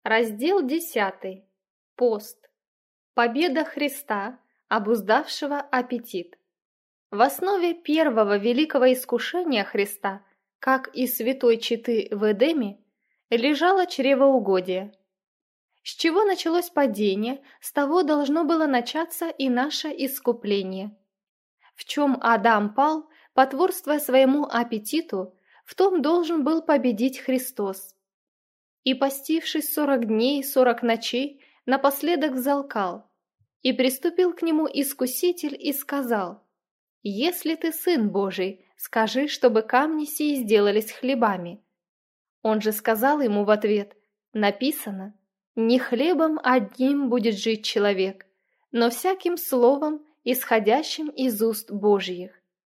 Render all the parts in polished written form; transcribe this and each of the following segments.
Раздел 10. Пост. Победа Христа, обуздавшего аппетит. В основе первого великого искушения Христа, как и святой Читы в Эдеме, лежало чревоугодие. С чего началось падение, с того должно было начаться и наше искупление. В чем Адам пал, потворствуя своему аппетиту, в том должен был победить Христос. И, постившись 40 дней и 40 ночей, напоследок взалкал. И приступил к нему искуситель и сказал: «Если ты Сын Божий, скажи, чтобы камни сии сделались хлебами». Он же сказал ему в ответ: «Написано: не хлебом одним будет жить человек, но всяким словом, исходящим из уст Божьих».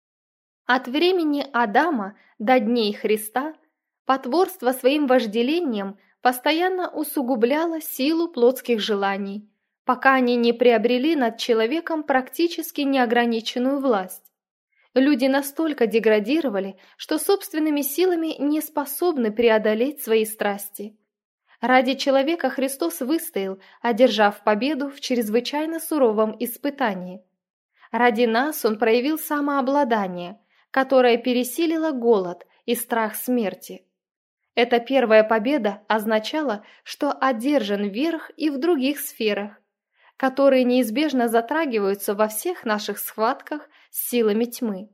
От времени Адама до дней Христа потворство своим вожделением постоянно усугубляло силу плотских желаний, пока они не приобрели над человеком практически неограниченную власть. Люди настолько деградировали, что собственными силами не способны преодолеть свои страсти. Ради человека Христос выстоял, одержав победу в чрезвычайно суровом испытании. Ради нас Он проявил самообладание, которое пересилило голод и страх смерти. Эта первая победа означала, что одержан верх и в других сферах, которые неизбежно затрагиваются во всех наших схватках с силами тьмы.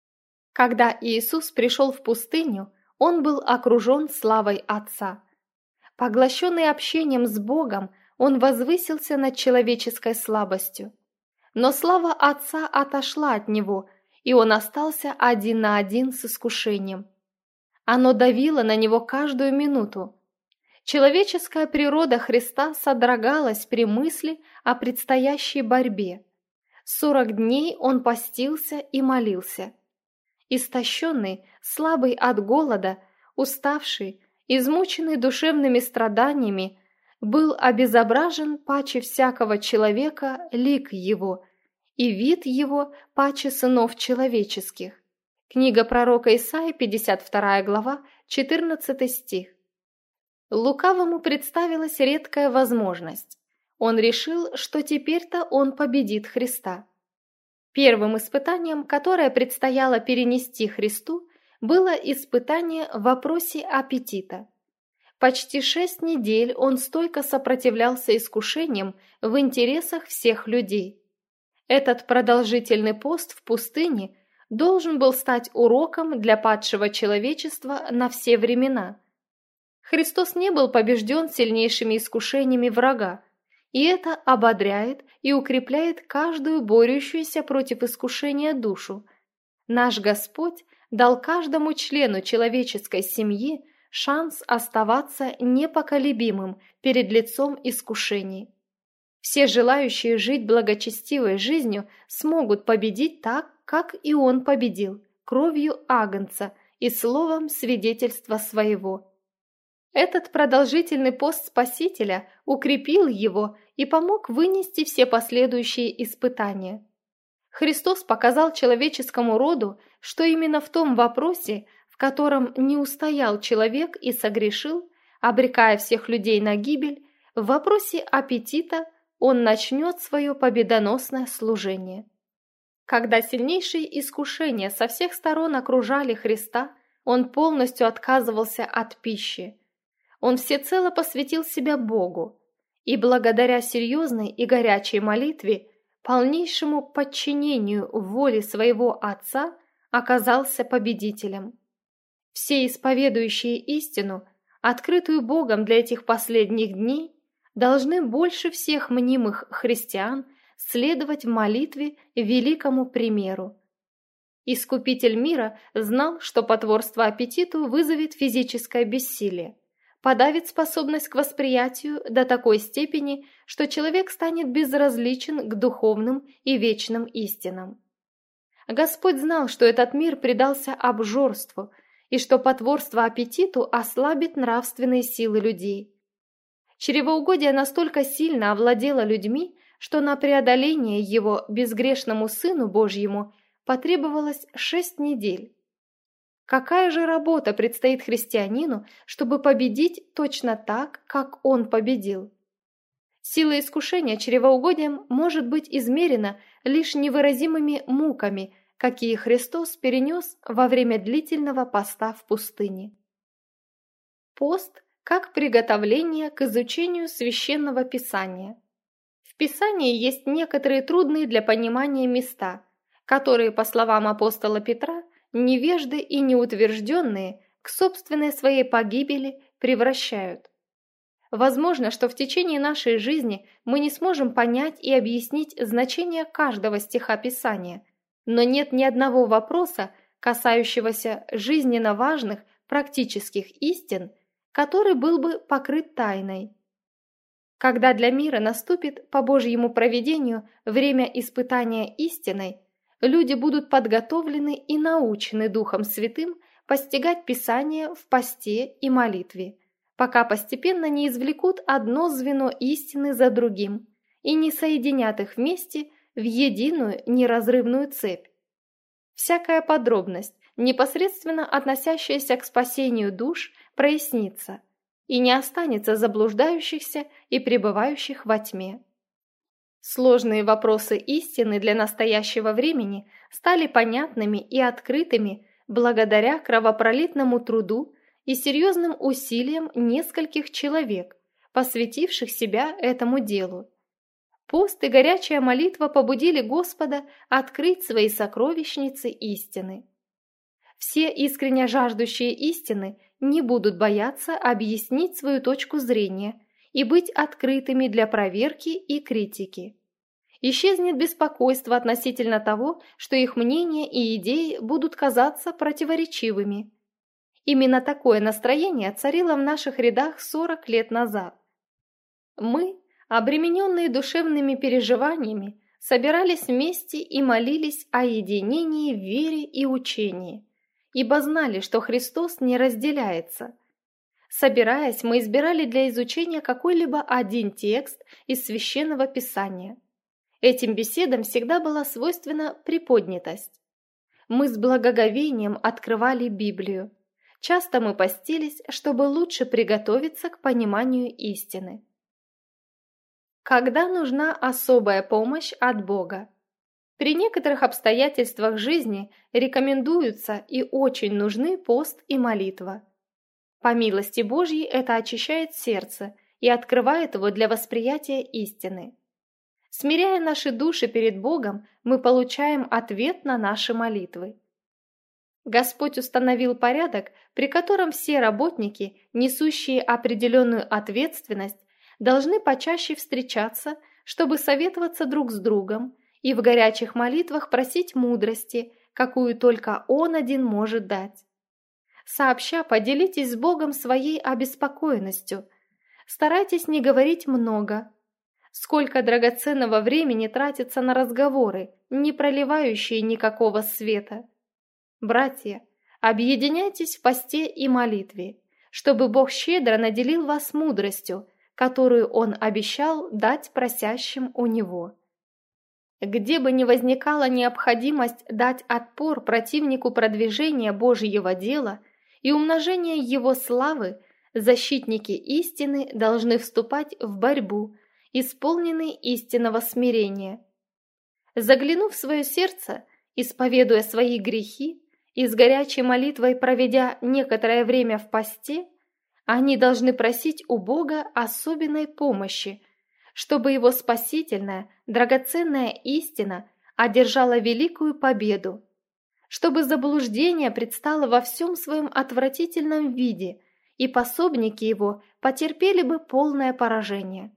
Когда Иисус пришел в пустыню, Он был окружен славой Отца. Поглощенный общением с Богом, Он возвысился над человеческой слабостью. Но слава Отца отошла от Него, и Он остался один на один с искушением. Оно давило на Него каждую минуту. Человеческая природа Христа содрогалась при мысли о предстоящей борьбе. 40 дней Он постился и молился. Истощенный, слабый от голода, уставший, измученный душевными страданиями, был обезображен паче всякого человека лик Его, и вид Его паче сынов человеческих. Книга пророка Исаии, 52 глава, 14 стих. Лукавому представилась редкая возможность. Он решил, что теперь-то он победит Христа. Первым испытанием, которое предстояло перенести Христу, было испытание в вопросе аппетита. Почти 6 недель он стойко сопротивлялся искушениям в интересах всех людей. Этот продолжительный пост в пустыне должен был стать уроком для падшего человечества на все времена. Христос не был побежден сильнейшими искушениями врага, и это ободряет и укрепляет каждую борющуюся против искушения душу. Наш Господь дал каждому члену человеческой семьи шанс оставаться непоколебимым перед лицом искушений. Все желающие жить благочестивой жизнью смогут победить так, как и Он победил, кровью агнца и словом свидетельства своего. Этот продолжительный пост Спасителя укрепил его и помог вынести все последующие испытания. Христос показал человеческому роду, что именно в том вопросе, в котором не устоял человек и согрешил, обрекая всех людей на гибель, в вопросе аппетита Он начнет свое победоносное служение. Когда сильнейшие искушения со всех сторон окружали Христа, Он полностью отказывался от пищи. Он всецело посвятил себя Богу, и благодаря серьезной и горячей молитве, полнейшему подчинению воле своего Отца, оказался победителем. Все исповедующие истину, открытую Богом для этих последних дней, должны больше всех мнимых христиан следовать в молитве великому примеру. Искупитель мира знал, что потворство аппетиту вызовет физическое бессилие, подавит способность к восприятию до такой степени, что человек станет безразличен к духовным и вечным истинам. Господь знал, что этот мир предался обжорству и что потворство аппетиту ослабит нравственные силы людей. Чревоугодие настолько сильно овладело людьми, что на преодоление его безгрешному Сыну Божьему потребовалось 6 недель. Какая же работа предстоит христианину, чтобы победить точно так, как он победил? Сила искушения чревоугодием может быть измерена лишь невыразимыми муками, какие Христос перенес во время длительного поста в пустыне. Пост как приготовление к изучению священного писания. В Писании есть некоторые трудные для понимания места, которые, по словам апостола Петра, невежды и неутвержденные к собственной своей погибели превращают. Возможно, что в течение нашей жизни мы не сможем понять и объяснить значение каждого стиха Писания, но нет ни одного вопроса, касающегося жизненно важных практических истин, который был бы покрыт тайной. Когда для мира наступит по Божьему провидению время испытания истиной, люди будут подготовлены и научены Духом Святым постигать Писание в посте и молитве, пока постепенно не извлекут одно звено истины за другим и не соединят их вместе в единую неразрывную цепь. Всякая подробность, непосредственно относящаяся к спасению душ, прояснится, и не останется заблуждающихся и пребывающих во тьме. Сложные вопросы истины для настоящего времени стали понятными и открытыми благодаря кровопролитному труду и серьезным усилиям нескольких человек, посвятивших себя этому делу. Пост и горячая молитва побудили Господа открыть свои сокровищницы истины. Все искренне жаждущие истины не будут бояться объяснить свою точку зрения и быть открытыми для проверки и критики. Исчезнет беспокойство относительно того, что их мнения и идеи будут казаться противоречивыми. Именно такое настроение царило в наших рядах 40 лет назад. Мы, обремененные душевными переживаниями, собирались вместе и молились о единении в вере и учении, ибо знали, что Христос не разделяется. Собираясь, мы избирали для изучения какой-либо один текст из Священного Писания. Этим беседам всегда была свойственна приподнятость. Мы с благоговением открывали Библию. Часто мы постились, чтобы лучше приготовиться к пониманию истины. Когда нужна особая помощь от Бога? При некоторых обстоятельствах жизни рекомендуются и очень нужны пост и молитва. По милости Божьей это очищает сердце и открывает его для восприятия истины. Смиряя наши души перед Богом, мы получаем ответ на наши молитвы. Господь установил порядок, при котором все работники, несущие определенную ответственность, должны почаще встречаться, чтобы советоваться друг с другом и в горячих молитвах просить мудрости, какую только Он один может дать. Сообща поделитесь с Богом своей обеспокоенностью. Старайтесь не говорить много. Сколько драгоценного времени тратится на разговоры, не проливающие никакого света. Братья, объединяйтесь в посте и молитве, чтобы Бог щедро наделил вас мудростью, которую Он обещал дать просящим у Него. Где бы ни возникала необходимость дать отпор противнику продвижения Божьего дела и умножения Его славы, защитники истины должны вступать в борьбу, исполненные истинного смирения. Заглянув в свое сердце, исповедуя свои грехи и с горячей молитвой проведя некоторое время в посте, они должны просить у Бога особенной помощи, чтобы Его спасительная, драгоценная истина одержала великую победу, чтобы заблуждение предстало во всем своем отвратительном виде, и пособники его потерпели бы полное поражение.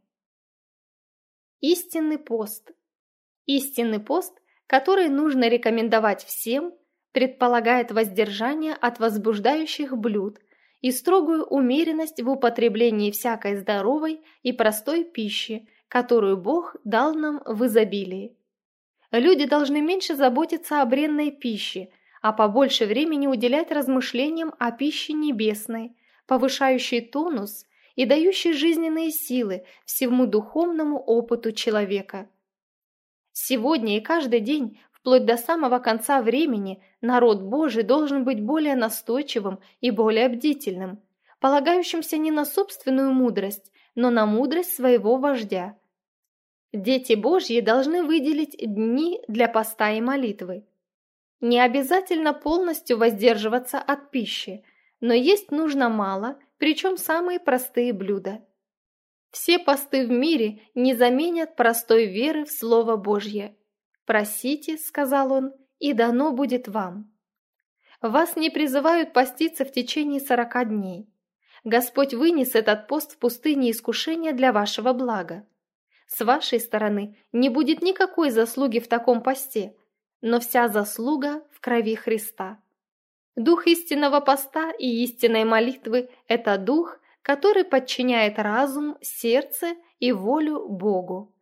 Истинный пост. Истинный пост, который нужно рекомендовать всем, предполагает воздержание от возбуждающих блюд и строгую умеренность в употреблении всякой здоровой и простой пищи, которую Бог дал нам в изобилии. Люди должны меньше заботиться о бренной пище, а побольше времени уделять размышлениям о пище небесной, повышающей тонус и дающей жизненные силы всему духовному опыту человека. Сегодня и каждый день в вплоть до самого конца времени народ Божий должен быть более настойчивым и более бдительным, полагающимся не на собственную мудрость, но на мудрость своего вождя. Дети Божьи должны выделить дни для поста и молитвы. Не обязательно полностью воздерживаться от пищи, но есть нужно мало, причем самые простые блюда. Все посты в мире не заменят простой веры в Слово Божье. «Просите, — сказал он, — и дано будет вам». Вас не призывают поститься в течение 40 дней. Господь вынес этот пост в пустыне искушения для вашего блага. С вашей стороны не будет никакой заслуги в таком посте, но вся заслуга в крови Христа. Дух истинного поста и истинной молитвы – это дух, который подчиняет разум, сердце и волю Богу.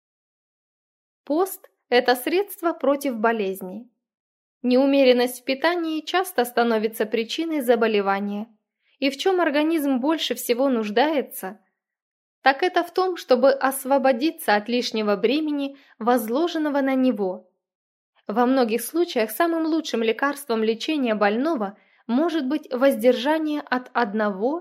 Пост – это средство против болезней. Неумеренность в питании часто становится причиной заболевания. И в чем организм больше всего нуждается, так это в том, чтобы освободиться от лишнего бремени, возложенного на него. Во многих случаях самым лучшим лекарством лечения больного может быть воздержание от 1-2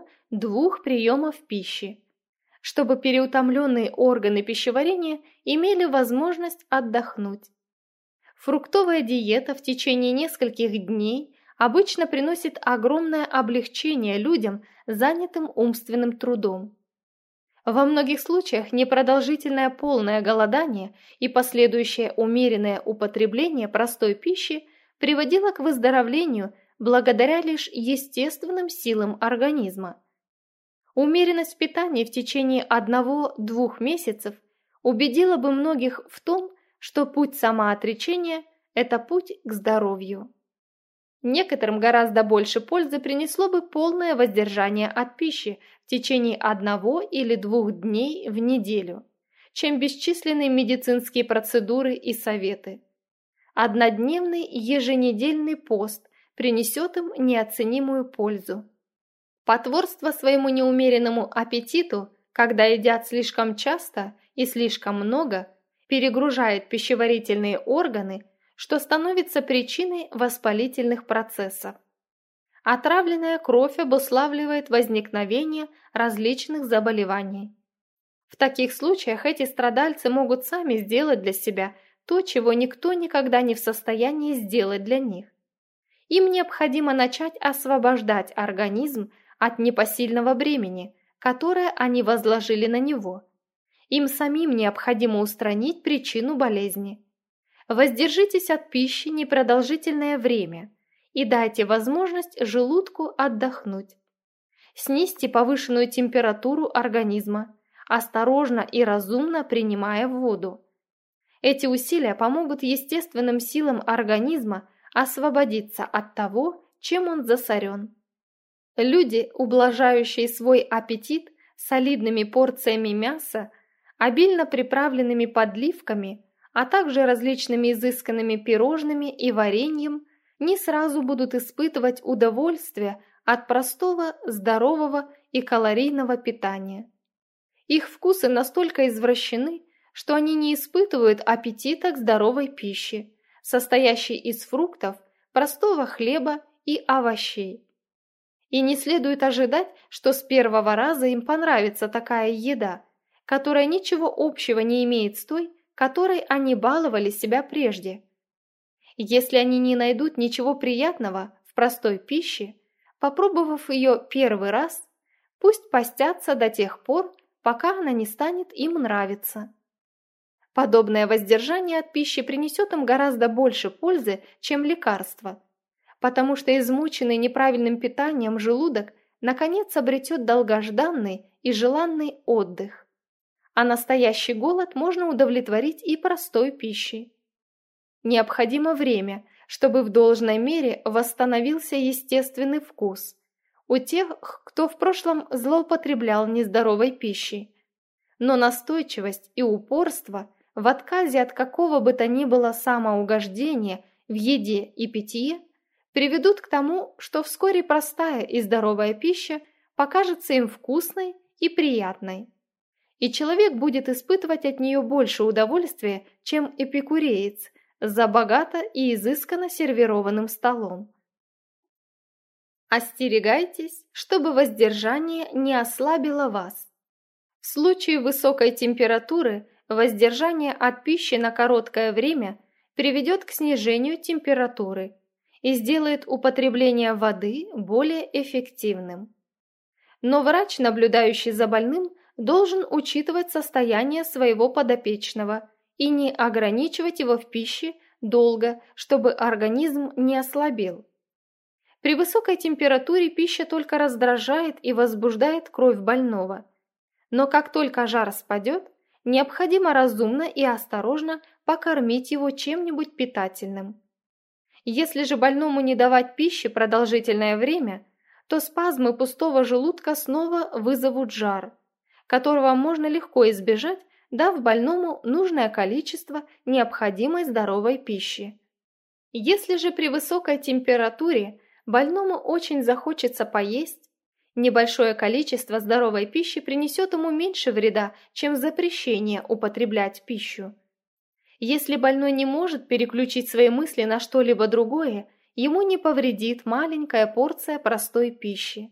приемов пищи, чтобы переутомленные органы пищеварения имели возможность отдохнуть. Фруктовая диета в течение нескольких дней обычно приносит огромное облегчение людям, занятым умственным трудом. Во многих случаях непродолжительное полное голодание и последующее умеренное употребление простой пищи приводило к выздоровлению благодаря лишь естественным силам организма. Умеренность в питании в течение 1-2 месяцев убедила бы многих в том, что путь самоотречения – это путь к здоровью. Некоторым гораздо больше пользы принесло бы полное воздержание от пищи в течение 1 или 2 дней в неделю, чем бесчисленные медицинские процедуры и советы. Однодневный еженедельный пост принесет им неоценимую пользу. Потворство своему неумеренному аппетиту, когда едят слишком часто и слишком много, перегружает пищеварительные органы, что становится причиной воспалительных процессов. Отравленная кровь обуславливает возникновение различных заболеваний. В таких случаях эти страдальцы могут сами сделать для себя то, чего никто никогда не в состоянии сделать для них. Им необходимо начать освобождать организм от непосильного бремени, которое они возложили на него. Им самим необходимо устранить причину болезни. Воздержитесь от пищи непродолжительное время и дайте возможность желудку отдохнуть. Снизьте повышенную температуру организма, осторожно и разумно принимая воду. Эти усилия помогут естественным силам организма освободиться от того, чем он засорен. Люди, ублажающие свой аппетит солидными порциями мяса, обильно приправленными подливками, а также различными изысканными пирожными и вареньем, не сразу будут испытывать удовольствие от простого, здорового и калорийного питания. Их вкусы настолько извращены, что они не испытывают аппетита к здоровой пище, состоящей из фруктов, простого хлеба и овощей. И не следует ожидать, что с первого раза им понравится такая еда, которая ничего общего не имеет с той, которой они баловали себя прежде. Если они не найдут ничего приятного в простой пище, попробовав ее первый раз, пусть постятся до тех пор, пока она не станет им нравиться. Подобное воздержание от пищи принесет им гораздо больше пользы, чем лекарство, потому что измученный неправильным питанием желудок наконец обретет долгожданный и желанный отдых. А настоящий голод можно удовлетворить и простой пищей. Необходимо время, чтобы в должной мере восстановился естественный вкус у тех, кто в прошлом злоупотреблял нездоровой пищей. Но настойчивость и упорство в отказе от какого бы то ни было самоугождения в еде и питье приведут к тому, что вскоре простая и здоровая пища покажется им вкусной и приятной. И человек будет испытывать от нее больше удовольствия, чем эпикуреец, за богато и изысканно сервированным столом. Остерегайтесь, чтобы воздержание не ослабило вас. В случае высокой температуры воздержание от пищи на короткое время приведет к снижению температуры и сделает употребление воды более эффективным. Но врач, наблюдающий за больным, должен учитывать состояние своего подопечного и не ограничивать его в пище долго, чтобы организм не ослабел. При высокой температуре пища только раздражает и возбуждает кровь больного. Но как только жар спадет, необходимо разумно и осторожно покормить его чем-нибудь питательным. Если же больному не давать пищи продолжительное время, то спазмы пустого желудка снова вызовут жар, которого можно легко избежать, дав больному нужное количество необходимой здоровой пищи. Если же при высокой температуре больному очень захочется поесть, небольшое количество здоровой пищи принесет ему меньше вреда, чем запрещение употреблять пищу. Если больной не может переключить свои мысли на что-либо другое, ему не повредит маленькая порция простой пищи.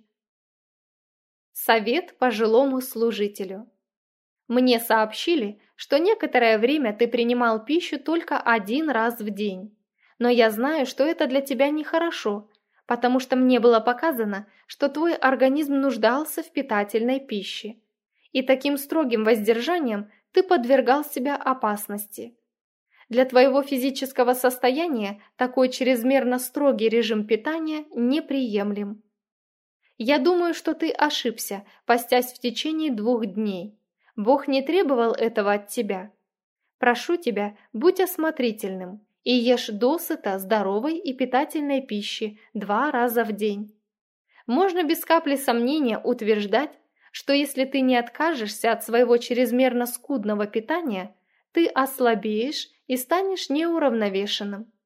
Совет пожилому служителю. Мне сообщили, что некоторое время ты принимал пищу только 1 раз в день, но я знаю, что это для тебя нехорошо, потому что мне было показано, что твой организм нуждался в питательной пище, и таким строгим воздержанием ты подвергал себя опасности. Для твоего физического состояния такой чрезмерно строгий режим питания неприемлем. Я думаю, что ты ошибся, постясь в течение 2 дней. Бог не требовал этого от тебя. Прошу тебя, будь осмотрительным и ешь досыта здоровой и питательной пищи 2 раза в день. Можно без капли сомнения утверждать, что если ты не откажешься от своего чрезмерно скудного питания, ты ослабеешь и станешь неуравновешенным.